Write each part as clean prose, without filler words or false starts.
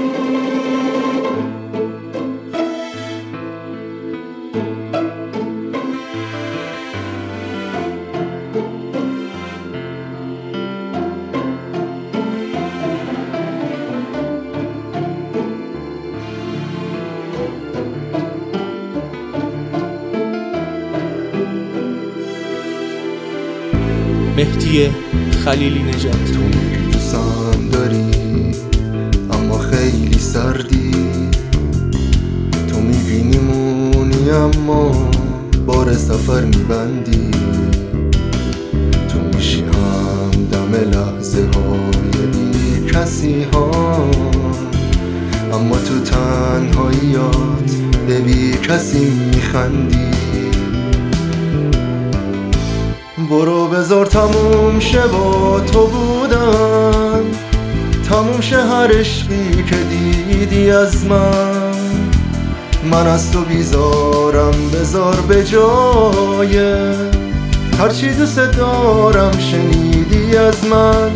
مهدی خلیلی نژاد. تو میگی دوستم داری اما خیلی سردی، تو میگی میمونی اما بار سفر میبندی، تو میشی همدم لحظه های بی کسی ها، اما تو تنهاییات به بی کسی میخندی. برو بذار تموم شه با تو بودن، تموم شه هر عشقی که دیدی از من از تو بیزارم، بذار به جای هرچی دوست دارم شنیدی از من.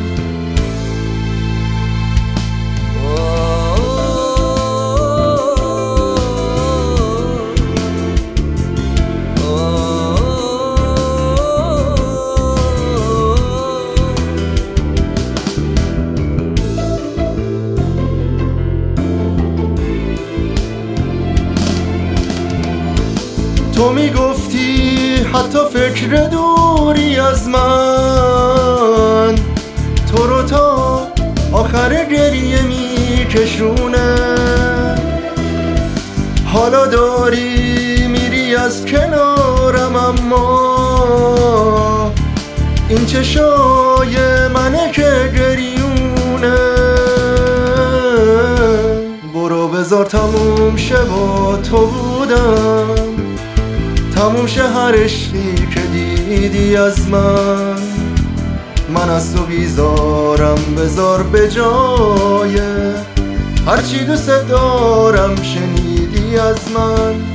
تو میگفتی حتی فکر دوری از من تو رو تا آخر گریه میکشونه، حالا داری میری از کنارم اما این چشای منه که گریونه. برو بذار تموم شه با تو بودم، تموم شه هر عشقی که دیدی از من از تو بیزارم، بذار به جای هرچی دوست دارم شنیدی از من.